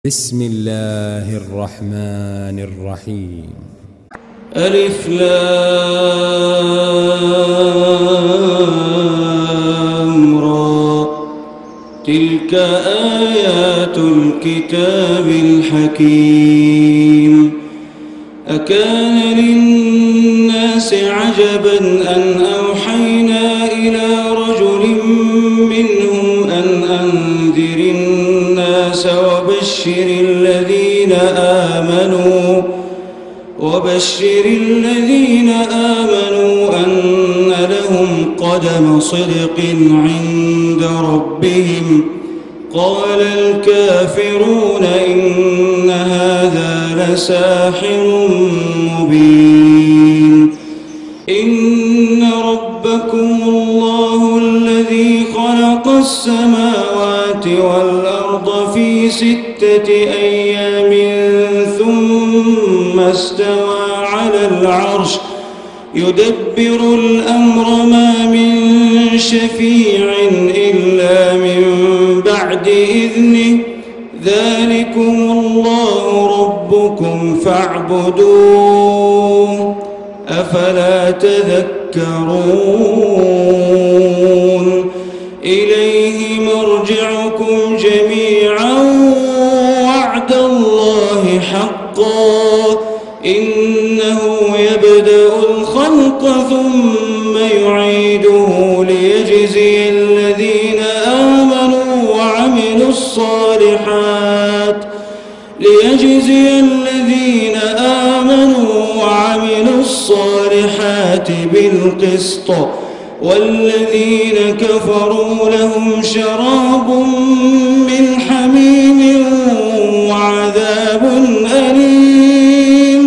بسم الله الرحمن الرحيم. ألف لام را تلك آيات الكتاب الحكيم. أكان للناس عجبا أن أوحينا إلى رجل منهم أن أنذر الناس وبشر الذين آمنوا أن لهم قدم صدق عند ربهم. قال الكافرون إن هذا لساحر مبين. إن ربكم الله الذي خلق السماوات والأرض في 6 أيام ثم استوى على العرش يدبر الأمر ما من شفيع إلا من بعد إذنه. ذلكم الله ربكم فاعبدوه أفلا تذكرون. إليه مرجعكم جميعا وعد الله حقا إنه يبدأ الخلق ثم يعيده ليجزي الذين آمنوا وعملوا الصالحات بالقسط والذين كفروا لهم شراب من حميم وعذاب أليم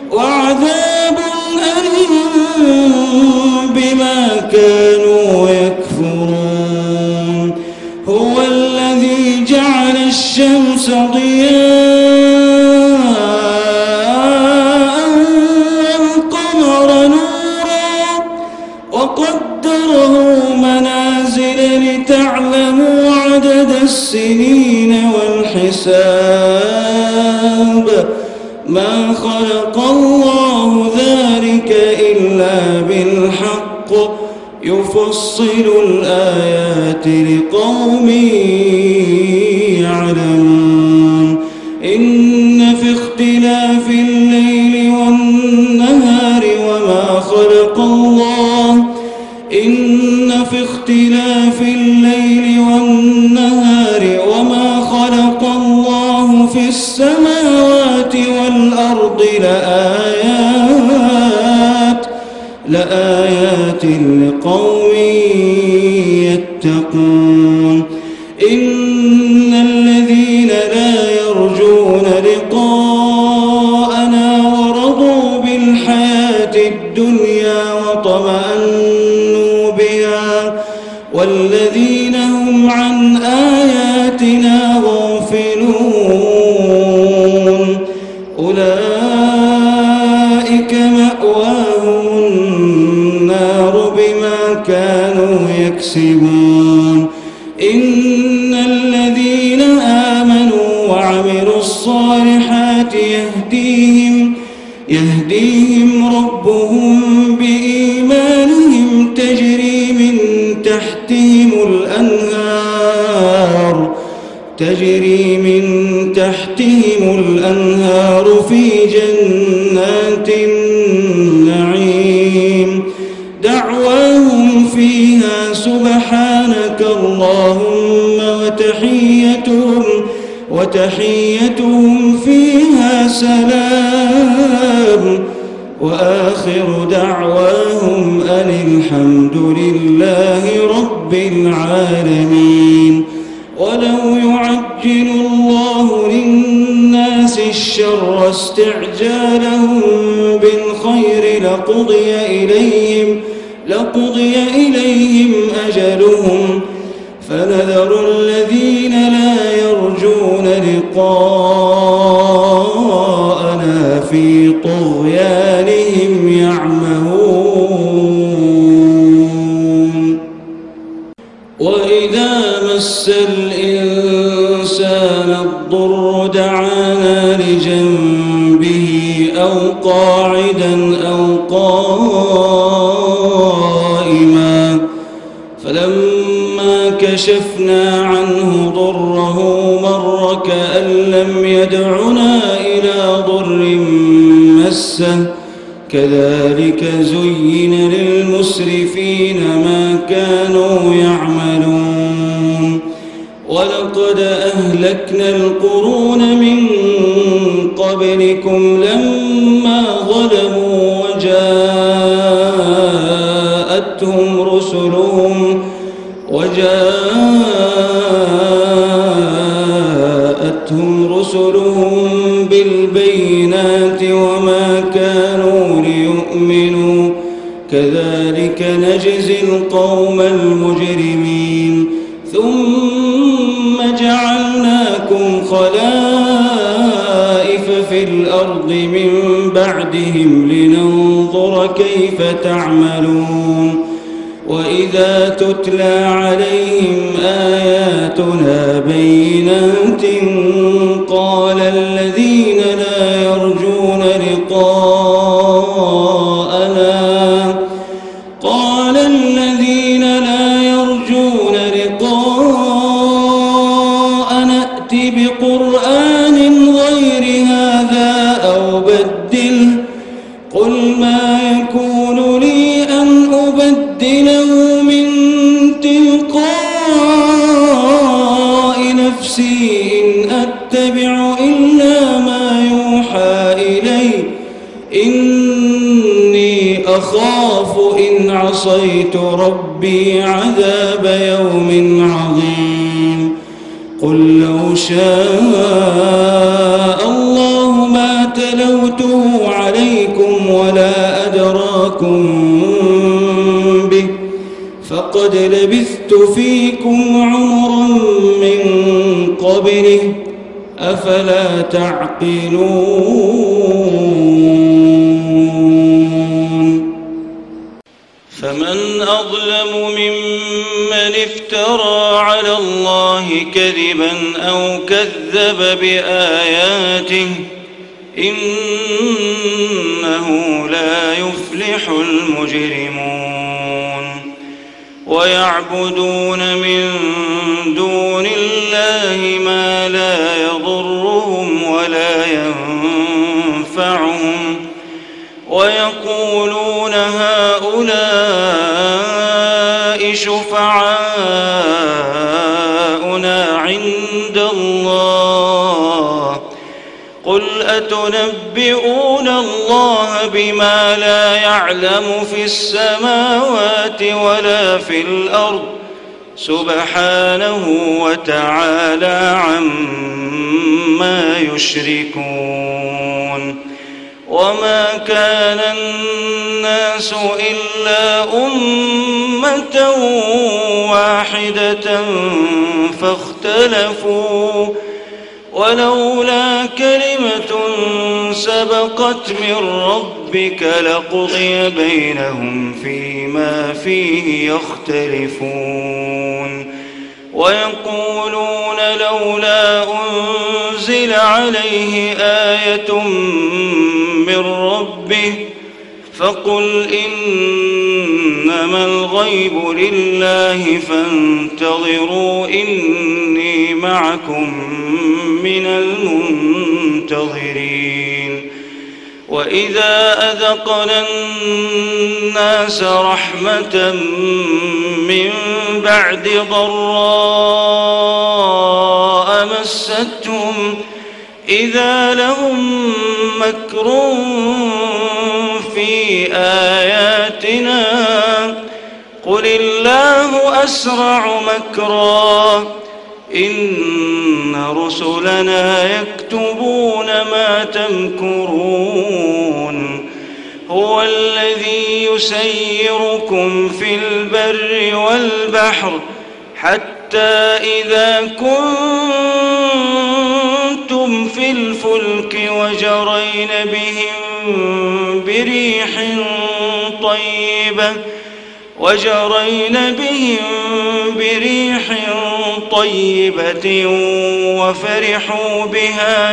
بما كانوا يكفرون. هو الذي جعل الشمس ضياء والقمر نورا وقدره منازل لتعلموا عدد السنين والحساب. ما خلق الله ذلك إلا بالحق يفصل الآيات لقوم يعلمون. إن في اختلاف الليل والنهار وما خلق الله في السماوات والأرض لآيات لقوم يتقون. إن الذين لا يرجون لقاءنا ورضوا بالحياة الدنيا وطمأنوا بها والذين هم عن آياتنا غافلون أولئك مأواهم النار بما كانوا يكسبون. إن الذين آمنوا وعملوا الصالحات يهديهم ربهم بإيمانهم تجري من تحتهم الأنهار في جنات النعيم. دعواهم فيها سبحانك اللهم وتحيتهم فيها سلام وآخر دعواهم أن الحمد لله رب العالمين. ولو يعجل الله للناس الشر استعجالهم بالخير لقضي إليهم أجلهم فنذر الذين لا يرجون لقاءنا في طغيانهم يعمهون. وإذا مس الإنسان الضر دعا دعانا لجنبه أو قاعدا أو قائما فلما كشفنا عنه ضره مر كأن لم يدعنا إلى ضر مسه كذلك زين للمسرفين ما كانوا يعملون ولقد أهلكنا القرون من قبلكم لما ظلموا وجاءتهم رسلهم بالبينات وما كانوا ليؤمنوا كذلك نجزي القوم المجرمين ثم جعلناكم خلائف في الأرض من بعدهم لننظر كيف تعملون وإذا تتلى عليهم آياتنا بينات قال الذين لا يرجون لقاءنا ائت بقرآن غير هذا أو بدله قل ما يكون لي أن أبدله من تلقاء نفسي إن أتبع إلا ما يوحى إلي إني أخاف إن عصيت ربي عذاب يوم عظيم قل لو شاء الله ما تلوته عليكم ولا أدراكم به فقد لبثت فيكم عمرا من قبله أفلا تعقلون فمن أظلم ممن افترى على الله كذبا أو كذب بآياته إنه لا يفلح المجرمون ويعبدون من دون الله ما لا يضرهم ولا ينفعهم ويقولون هؤلاء شفعاؤنا عند الله قل أتنبئون الله بما لا يعلم في السماوات ولا في الأرض سبحانه وتعالى عما يشركون وما كان الناس إلا أمة واحدة فاختلفوا ولولا كلمة سبقت من ربك لقضي بينهم فيما فيه يختلفون ويقولون لولا أنزل عليه آية من ربه فقل إنما الغيب لله فانتظروا إني معكم من المنتظرين وإذا أذقنا الناس رحمة من بعد ضراء مستهم إذا لهم مكر في آياتنا قل الله أسرع مكرا إن رسلنا يكتبون ما تمكرون هو الذي يسيركم في البر والبحر حتى إذا كنتم في الفلك وجرين بهم بريح طيبة وفرحوا بها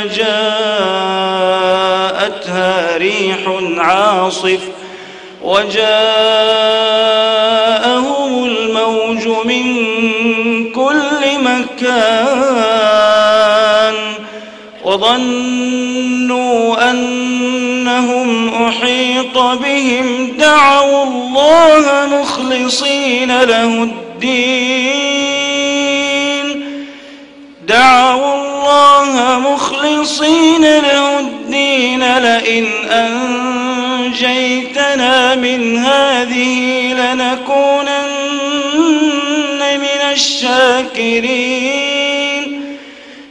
جاءتها ريح عاصف وجاءهم الموج من كل مكان وظنوا أنهم أحيط بهم دعوا الله مخلصين له الدين لئن أنجيتنا من هذه لنكونن من الشاكرين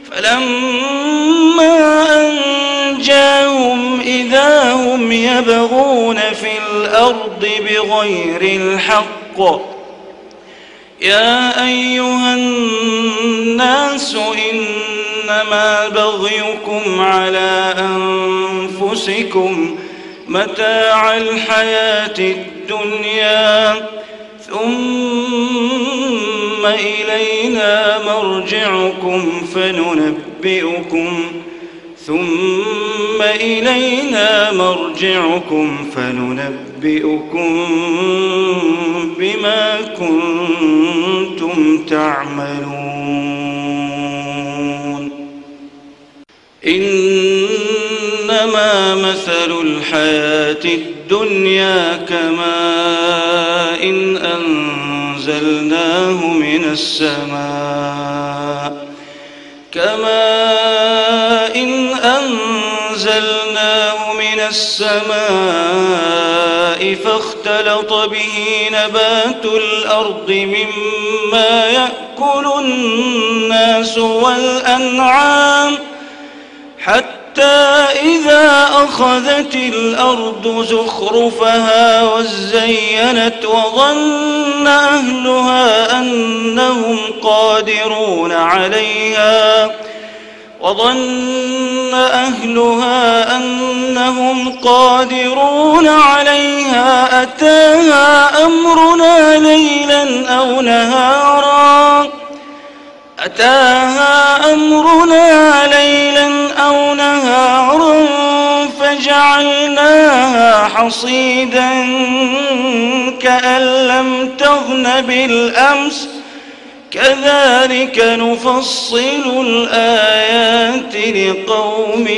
فلما أنجاهم إذا هم يبغون في الأرض بغير الحق يا أيها الناس إنما بغيكم على أنفسكم متاع الحياة الدنيا ثم إلينا مرجعكم فننبئكم بما كنتم تعملون إنما مثل الحياة الدنيا كماء أنزلناه من السماء فاختلط به نبات الأرض مما يأكل الناس والأنعام حتى إذا أخذت الأرض زخرفها وزينت وظن أهلها أنهم قادرون عليها أتاها أمرنا ليلا أو نهارا فجعلناها حصيدا كأن لم تغن بالأمس كذلك نفصل الآيات لقوم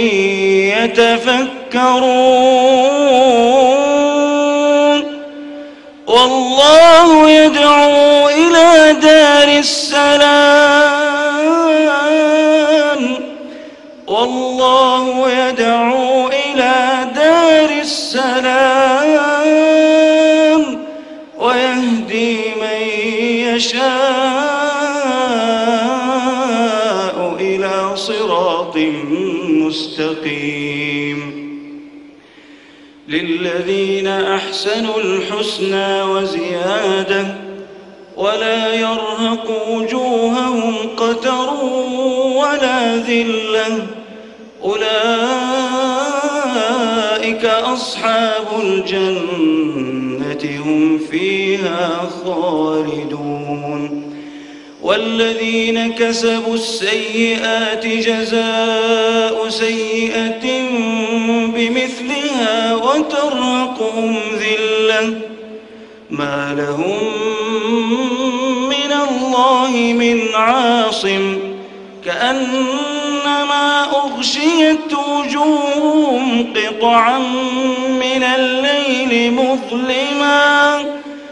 يتفكرون والله يدعو إلى دار السلام ويهدي من يشاء إلى صراط مستقيم للذين أحسنوا الحسنى وزيادة ولا يرهق وجوههم قتر ولا ذلة أولئك أصحاب الجنة هم فيها خالدون والذين كسبوا السيئات جزاء سيئة بمثلها وترهقهم ذلة ما لهم من الله من عاصم كأنما أغشيت وجوههم قطعا من الليل مظلما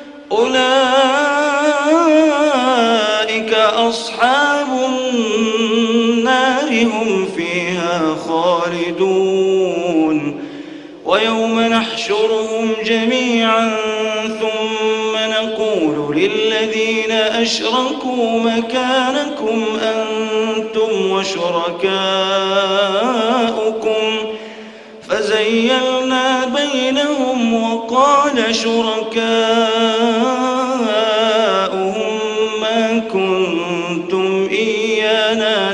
أولئك أصحاب النار هم فيها خالدون ويوم نحشرهم جميعا ثم نقول للذين أشركوا مكانكم أنتم وشركاؤكم فزيلنا بينهم وقال شركاؤهم ما كنتم إيانا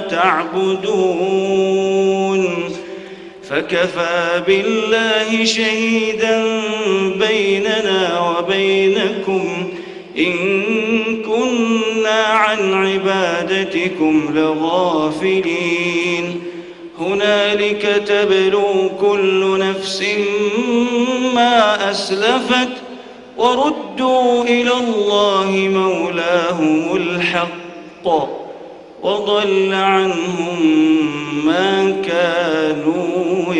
تعبدون فكفى بالله شهيدا بيننا وبينكم إن كنا عن عبادتكم لغافلين هنالك تبلو كل نفس ما أسلفت وردوا إلى الله مولاهم الحق وضل عنهم ما كانوا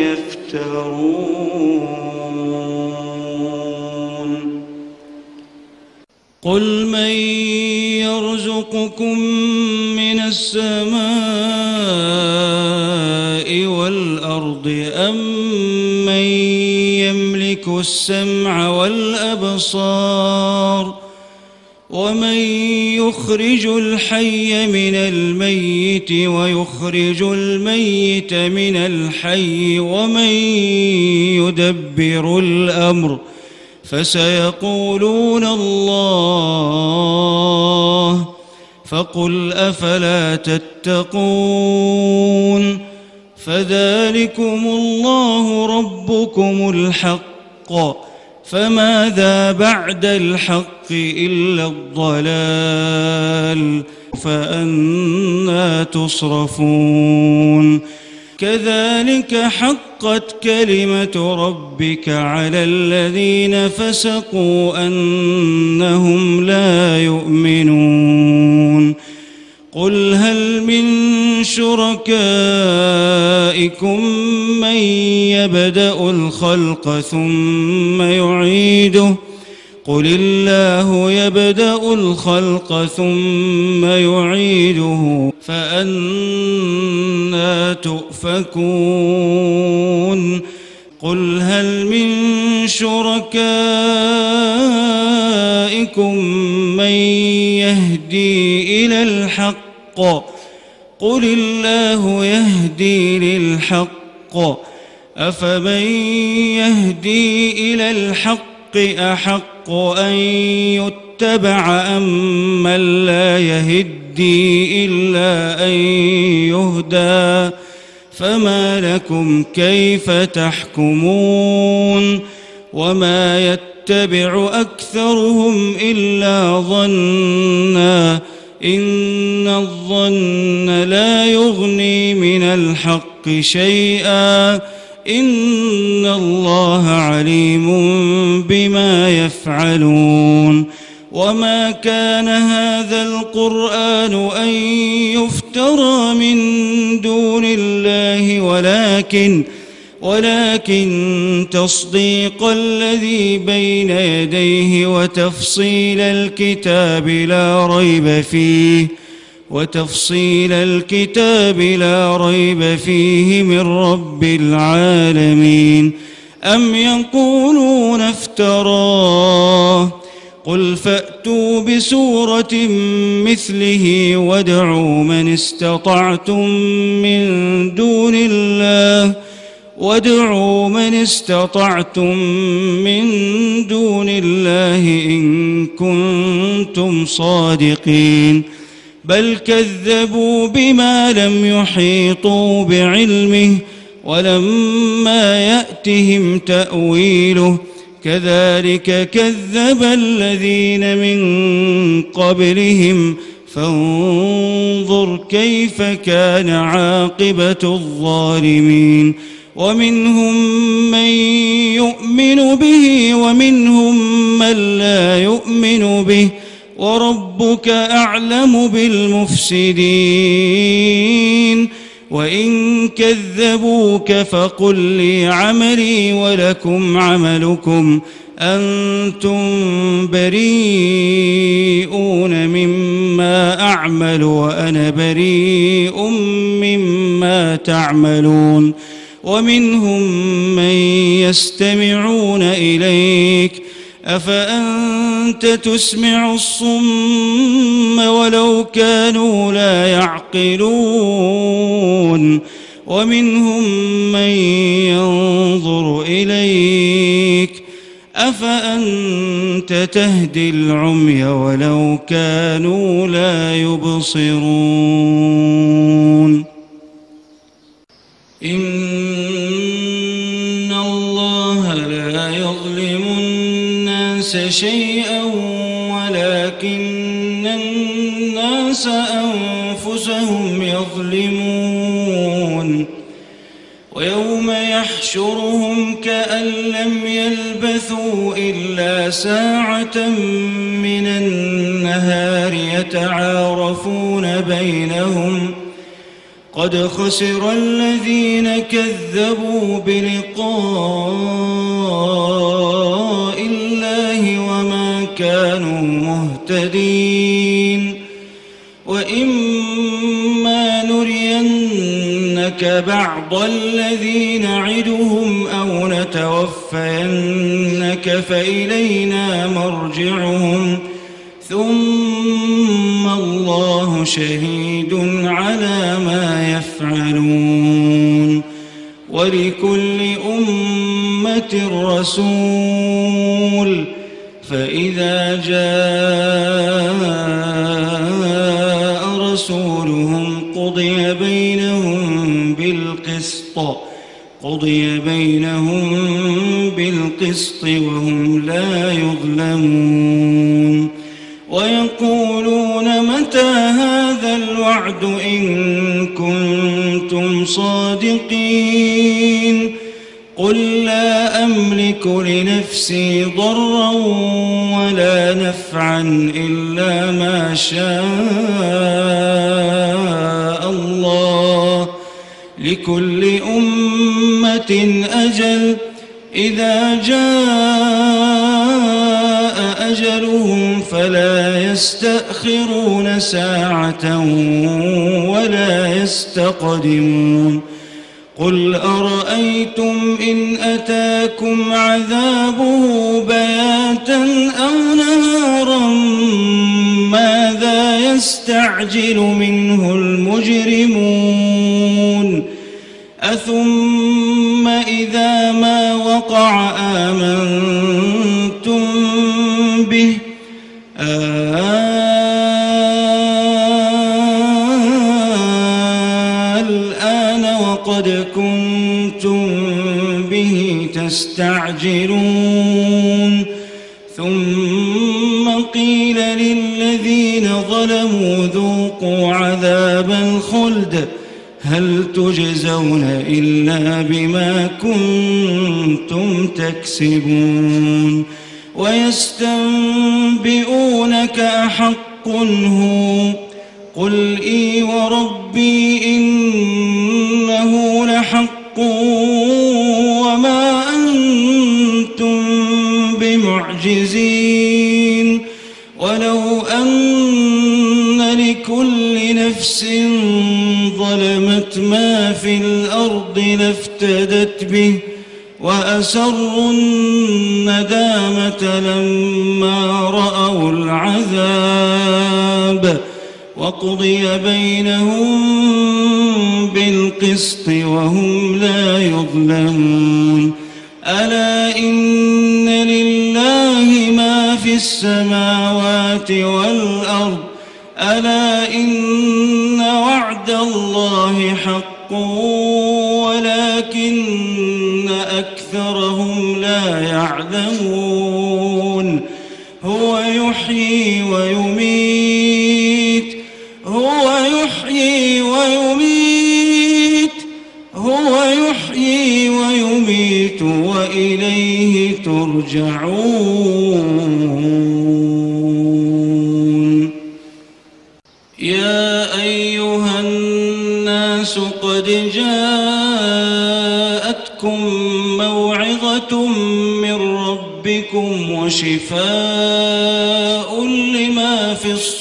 يفترون قل من يرزقكم من السماء والأرض أم من يملك السمع والأبصار ومن يخرج الحي من الميت ويخرج الميت من الحي ومن يدبر الأمر فسيقولون الله فقل أفلا تتقون فذلكم الله ربكم الحق فماذا بعد الحق إلا الضلال فأنى تصرفون كذلك حقت كلمة ربك على الذين فسقوا أنهم لا يؤمنون قل هل من شركائكم من يبدأ الخلق ثم يعيده قل الله يبدأ الخلق ثم يعيده فأنى تؤفكون قل هل من شركائكم من يهدي إلى الحق قل الله يهدي للحق أفمن يهدي إلى الحق أحق أن يتبع أم من لا يهدي إلا أن يهدى فما لكم كيف تحكمون وما يتبع أكثرهم إلا ظنا إن الظن لا يغني من الحق شيئا إن الله عليم بما يفعلون وما كان هذا القرآن أن يفترى من دون الله ولكن تصديق الذي بين يديه وتفصيل الكتاب لا ريب فيه من رب العالمين أم يقولون افتراه قل فأتوا بسورة مثله وادعوا من استطعتم من دون الله إن كنتم صادقين بل كذبوا بما لم يحيطوا بعلمه ولما يأتهم تأويله كذلك كذب الذين من قبلهم فانظر كيف كان عاقبة الظالمين ومنهم من يؤمن به ومنهم من لا يؤمن به وربك أعلم بالمفسدين وإن كذبوك فقل لي عملي ولكم عملكم أنتم بريئون مما أعمل وأنا بريء مما تعملون ومنهم من يستمعون إليك أفأنت تسمع الصم ولو كانوا لا يعقلون ومنهم من ينظر إليك أفأنت تهدي العمي ولو كانوا لا يبصرون إن الله لا يظلم الناس شيئا ولكن ويوم يحشرهم كأن لم يلبثوا إلا ساعة من النهار يتعارفون بينهم قد خسر الذين كذبوا بلقاء الله وما كانوا مهتدين وإما نرينك بعض الذي نعدهم أو نتوفينك فإلينا مرجعهم ثم الله شهيد على ما يفعلون ولكل أمة رسول فإذا جاء رسولهم قضي بينهم بالقسط وهم لا يظلمون ويقولون متى هذا الوعد إن كنتم صادقين قل لا أملك لنفسي ضرا ولا نفعا إلا ما شاء الله لكل أمة أجل إذا جاء أجلهم فلا يستأخرون ساعة ولا يستقدمون قل أرأيتم إن أتاكم عذابه بياتا أو نهارا ماذا يستعجل منه المجرمون أثم إذا ما وقع آمنتم به الآن وقد كنتم به تستعجلون ثم قيل للذين ظلموا ذوقوا عذاب الخلد هل تجزون إلا بما كنتم تكسبون ويستنبئونك أحق هو قل إي وربي إنه لحق وما أنتم بمعجزين ولو أن لكل نفس ظلمت ما في الأرض لافتدت به وأسروا الندامة لما رأوا العذاب وقضي بينهم بالقسط وهم لا يظلمون ألا إن لله ما في السماوات والأرض ألا إن وعد الله حق ولكن أكثرهم لا يعلمون هو يحيي ويميت وإليه ترجعون يا أيها الناس قد جاءتكم موعظة من ربكم وشفاء لما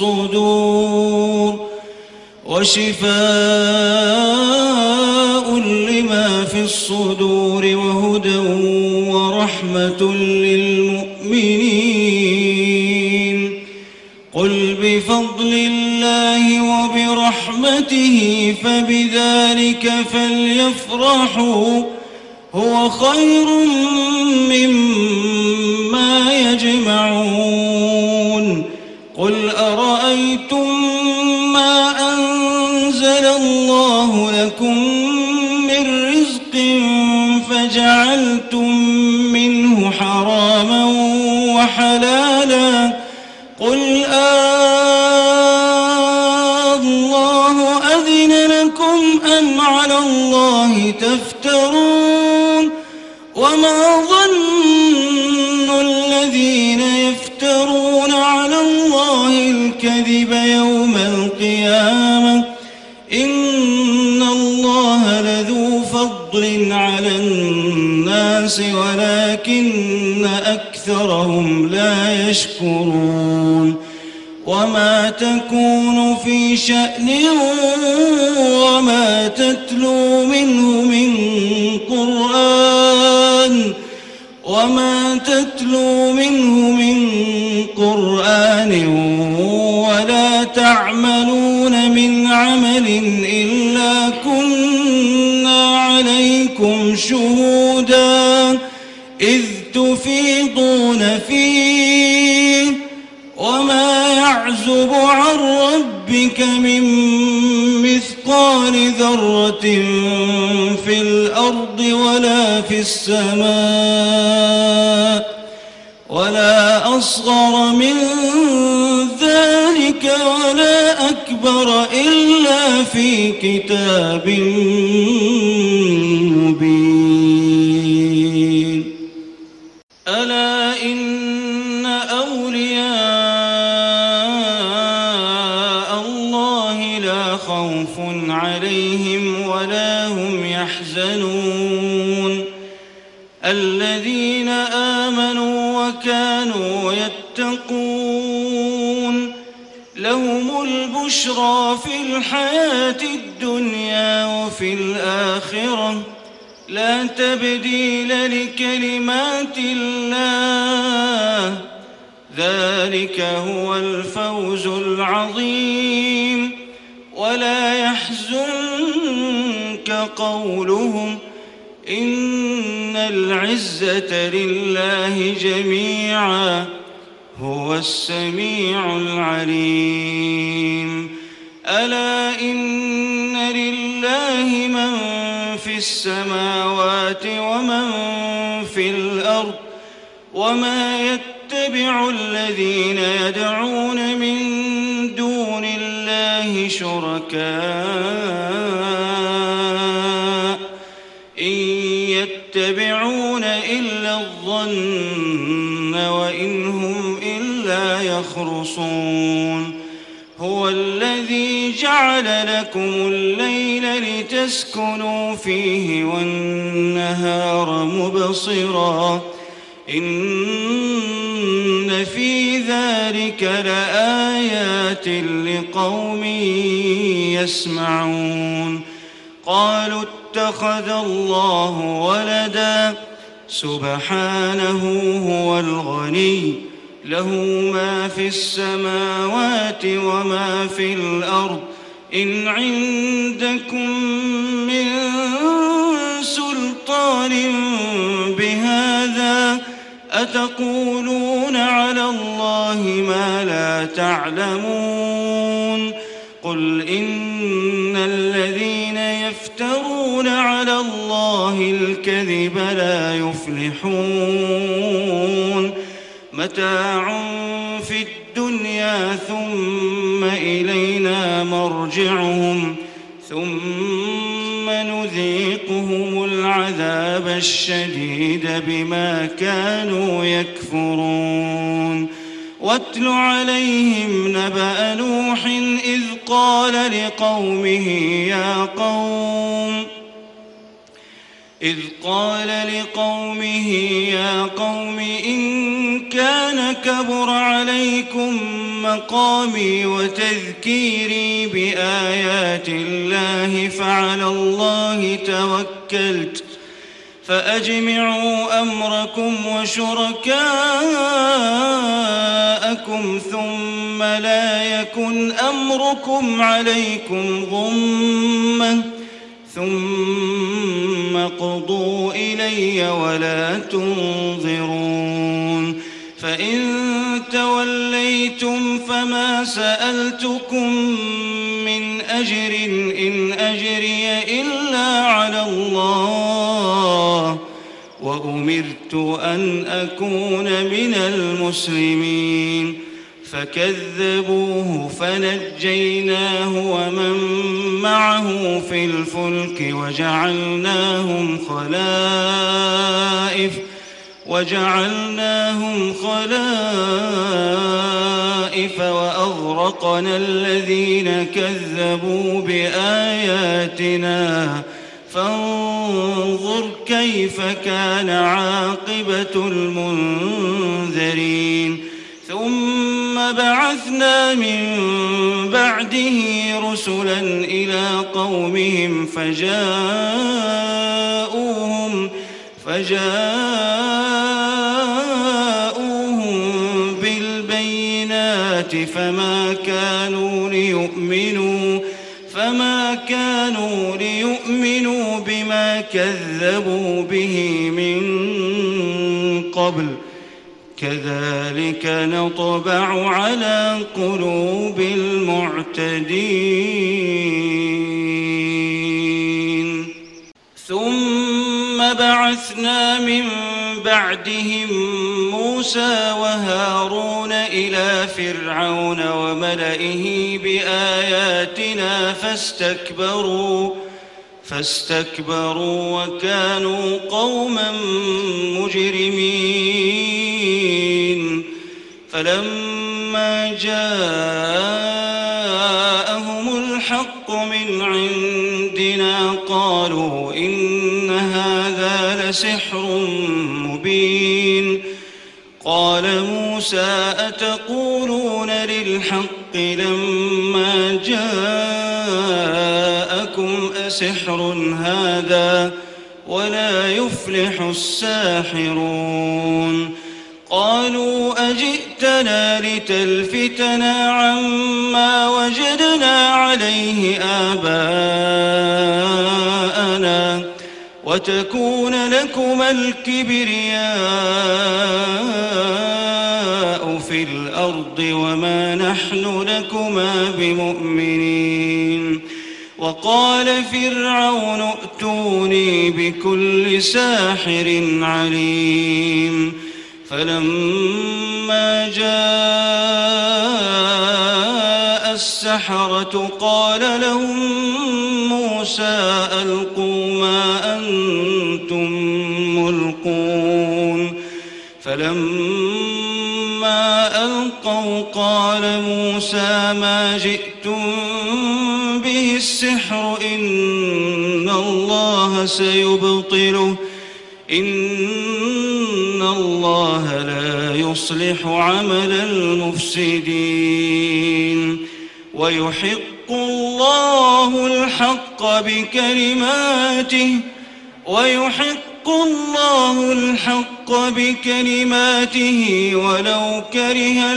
في الصدور وهدى ورحمة للمؤمنين قل بفضل الله وبرحمته فبذلك فليفرحوا هو خير مما يجمعون قل أرأيتم ما أنزل الله لكم من رزق فجعلتم منه حراما وحلالا قل الله أذن لكم أم على الله تفترون وما ظن الذين يفترون على الله الكذب يوم القيامة إن الله لذو فضل على الناس ولكن أكثرهم لا يشكرون وما تكون في شأن وما تتلو منه من قرآن ولا تعملون من عمل إلا كنا عليكم شهودا إذ تفيضون فيه وما يعزب عن ربك من مثقال ذرة في الأرض ولا في السماء ولا أصغر من ذلك ولا أكبر إلا في كتاب مبين ألا إن أولياء الله لا خوف عليهم ولا هم يحزنون الذين آمنوا وكانوا يتقون لهم البشرى في الحياة الدنيا وفي الآخرة لا تبديل لكلمات الله ذلك هو الفوز العظيم ولا يحزنك قولهم إن العزة لله جميعا هو السميع العليم ألا إن لله من في السماوات ومن في الأرض وما يتبع الذين يدعون من دون الله شركاء إن يتبعون إلا الظن وإن هم إلا يخرصون هو الذي جعل لكم الليل لتسكنوا فيه والنهار مبصرا إن في ذلك لآيات لقوم يسمعون قالوا اتخذ الله ولدا سبحانه هو الغني له ما في السماوات وما في الأرض إن عندكم من سلطان بهذا أتقولون على الله ما لا تعلمون قل إن الذين يفترون على الله الكذب لا يفلحون متاع في الدنيا ثم إلينا مرجعهم ثم نذيقهم العذاب الشديد بما كانوا يكفرون واتل عليهم نبأ نوح إذ قال لقومه يا قوم إن كان كبر عليكم مقامي وتذكيري بآيات الله فعلى الله توكلت فأجمعوا أمركم وشركاءكم ثم لا يكن أمركم عليكم غمة ثم قضوا إلي ولا تنظرون فإن توليتم فما سألتكم من أجر إن أجري إلا على الله وأمرت أن أكون من المسلمين فكذبوه فنجيناه ومن معه في الفلك وجعلناهم خلائف وأغرقنا الذين كذبوا بآياتنا فانظر كيف كان عاقبة المنذرين ثم بعثنا من بعده رسلا إلى قومهم فجاءوهم بالبينات فما كانوا ليؤمنوا بما كذبوا به من قبل كذلك نطبع على قلوب المعتدين ثم بعثنا من بعدهم موسى وهارون إلى فرعون وملئه بآياتنا فاستكبروا وكانوا قوما مجرمين فلما جاءهم الحق من عندنا قالوا إن هذا لسحر مبين قال موسى أتقولون للحق لما جاءكم أسحر هذا ولا يفلح الساحرون قالوا أجئتنا لتلفتنا عما وجدنا عليه آباءنا وتكون لكما الكبرياء في الأرض وما نحن لكما بمؤمنين وقال فرعون ائتوني بكل ساحر عليم فلما جاء السحرة قال لهم موسى ألقوا ما أنتم ملقون فلما ألقوا قال موسى ما جئتم به السحر إن الله سيبطله إن الله لا يصلح عمل المفسدين ويحق الله الحق بكلماته ولو كره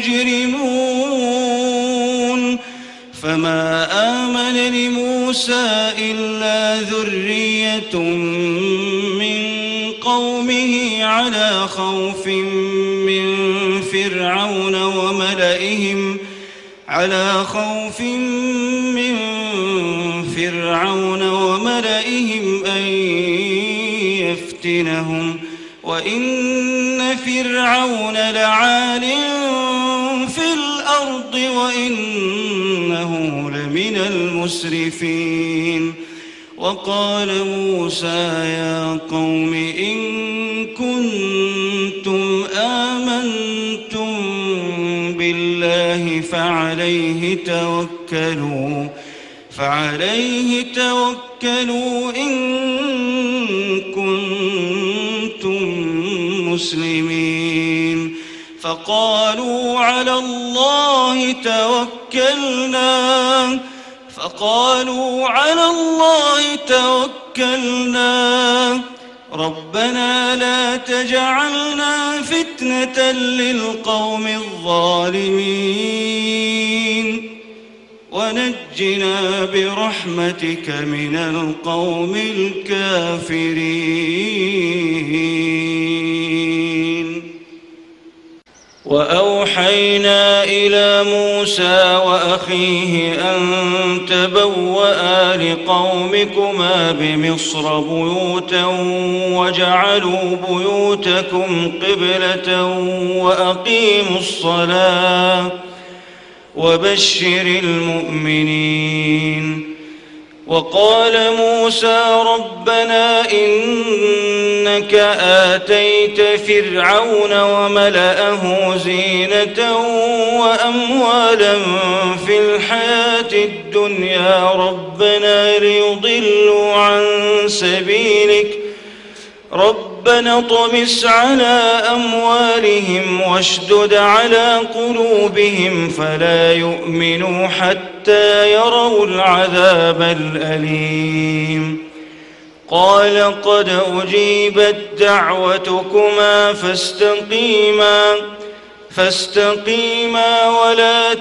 المجرمون فما آمن لموسى إلا ذرية من قومه على خوف من فرعون وملئهم أن يفتنهم وإن فرعون لعال في الأرض وإنه لمن المسرفين وقال موسى يا قوم إن كنتم آمنتم بالله فعليه توكلوا إن كنتم مسلمين فقالوا على الله توكلنا ربنا لا تجعلنا فتنة للقوم الظالمين ونجنا برحمتك من القوم الكافرين وأوحينا إلى موسى وأخيه أن تبوأ لقومكما بمصر بيوتا وجعلوا بيوتكم قبلة وأقيموا الصلاة وبشر المؤمنين. وقال موسى ربنا إنك آتيت فرعون وملأه زينة وأموالا في الحياة الدنيا ربنا ليضلوا عن سبيلك ربنا اطمس على أموالهم واشدد على قلوبهم فلا يؤمنوا حتى يروا العذاب الأليم. قال قد أجيبت دعوتكما فاستقيما ولا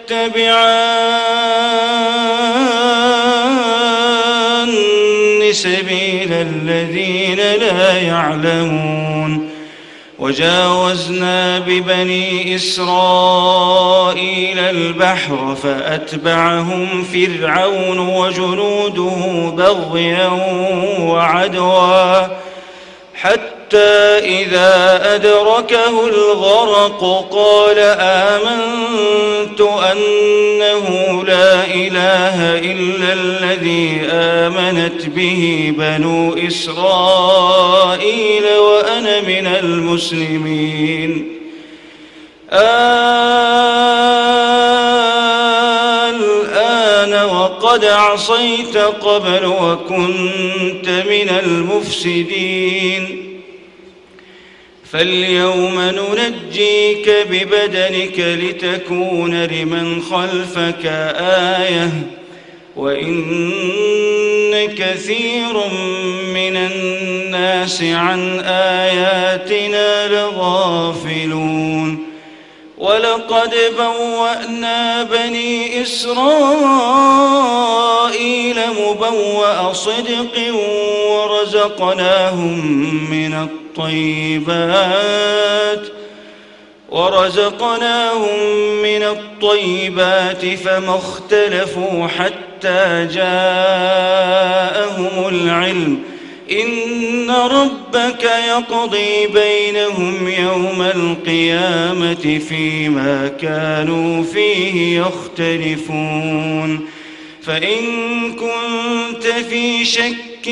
تتبعان سبيل الذين لا يعلمون. وجاوزنا ببني إسرائيل البحر فأتبعهم فرعون وجنوده بغيا وعدوا حتى إذا أدركه الغرق قال آمنت أنه لا إله إلا الذي آمنت به بنو إسرائيل وأنا من المسلمين. الآن وقد عصيت قبل وكنت من المفسدين فاليوم ننجيك ببدنك لتكون لمن خلفك آية وإن كثير من الناس عن آياتنا لغافلون. ولقد بوأنا بني إسرائيل مبوأ صدق ورزقناهم من الطيبات فما اختلفوا حتى جاءهم العلم إن ربك يقضي بينهم يوم القيامة فيما كانوا فيه يختلفون. فإن كنت في شك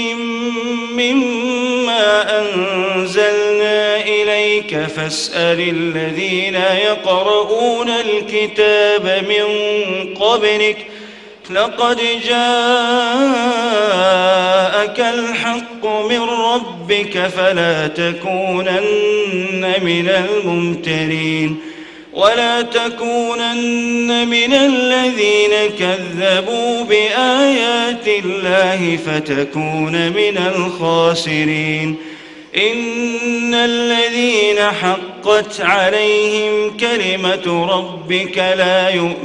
مما أنزلنا إليك فاسأل الذين يقرؤون الكتاب من قبلك لقد جاءك الحق من ربك فلا تكونن من الممترين ولا تكونن من الذين كذبوا بآيات الله فتكون من الخاسرين. إن الذين حقت عليهم كلمة ربك لا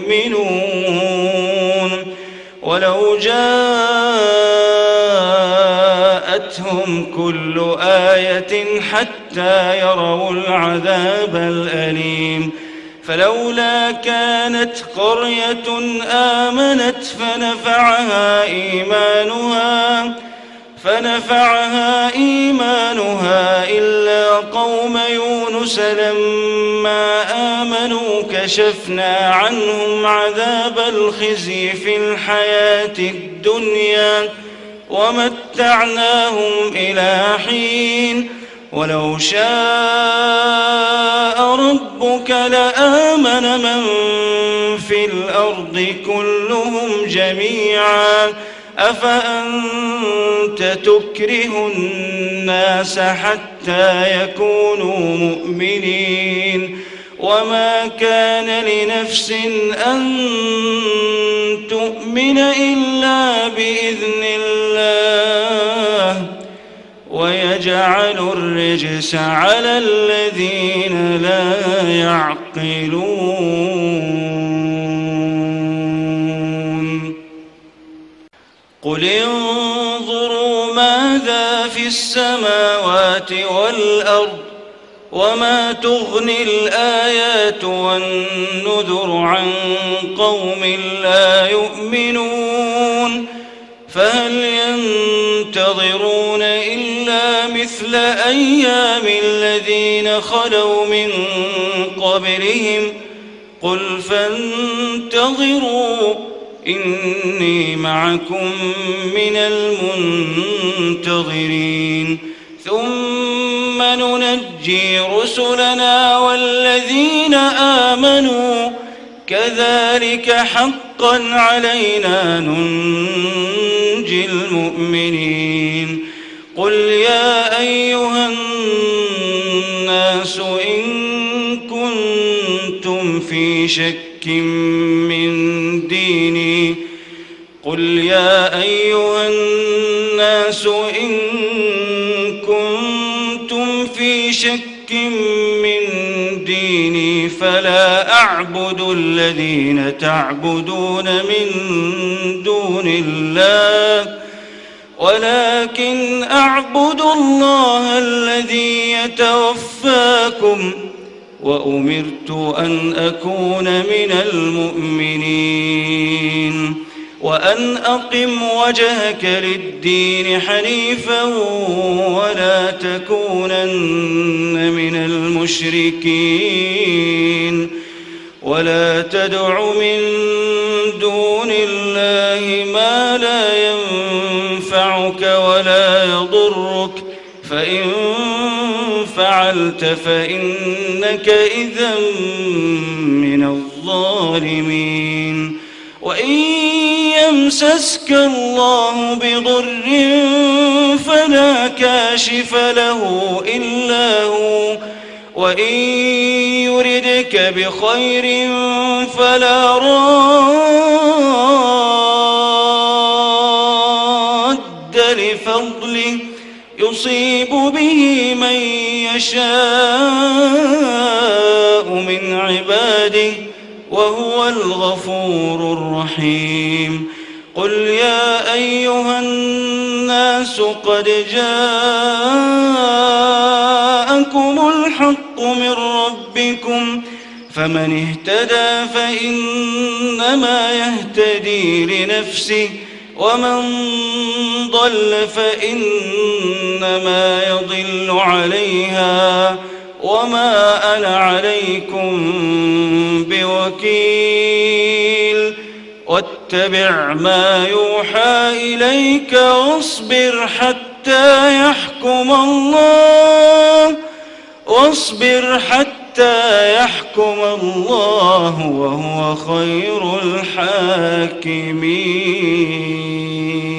يؤمنون ولو جاءتهم كل آية حتى يروا العذاب الأليم. فلولا كانت قرية آمنت فنفعها إيمانها إلا قوم يونس لما آمنوا كشفنا عنهم عذاب الخزي في الحياة الدنيا ومتعناهم إلى حين ولو شاء ربك لآمن من في الأرض كلهم جميعا أفأنت تكره الناس حتى يكونوا مؤمنين وما كان لنفس أن تؤمن إلا بإذن الله ويجعل الرجس على الذين لا يعقلون. قل انظروا ماذا في السماوات والأرض وما تغني الآيات والنذر عن قوم لا يؤمنون فهل ينتظرون إلا مثل أيام الذين خلوا من قبلهم قل فانتظروا إني معكم من المنتظرين ثم ننجي رسلنا والذين آمنوا كذلك حقا علينا ننجي المؤمنين قل يا أيها الناس إن كنتم في شك من ديني قل يا أيها الناس إن كنتم في شك من ديني فلا أعبد الذين تعبدون من دون الله ولكن أعبد الله الذي يتوفاكم وأمرت أن أكون من المؤمنين وأن أقم وجهك للدين حنيفا ولا تكونن من المشركين ولا تدع من دون الله ما لا ينفعك ولا يضرك فإن فعلت فإنك إذا من الظالمين وإن يمسسك الله بضر فلا كاشف له إلا هو وإن يردك بخير فلا راد لفضله يصيب به من يشاء من عباده وهو الغفور الرحيم قل يا أيها الناس قد جاءكم الحق من ربكم فمن اهتدى فإنما يهتدي لنفسه ومن ضل فإنما يضل عليها وما أنا عليكم بوكيل واتبع ما يوحى إليك واصبر حتى يحكم الله وهو خير الحاكمين.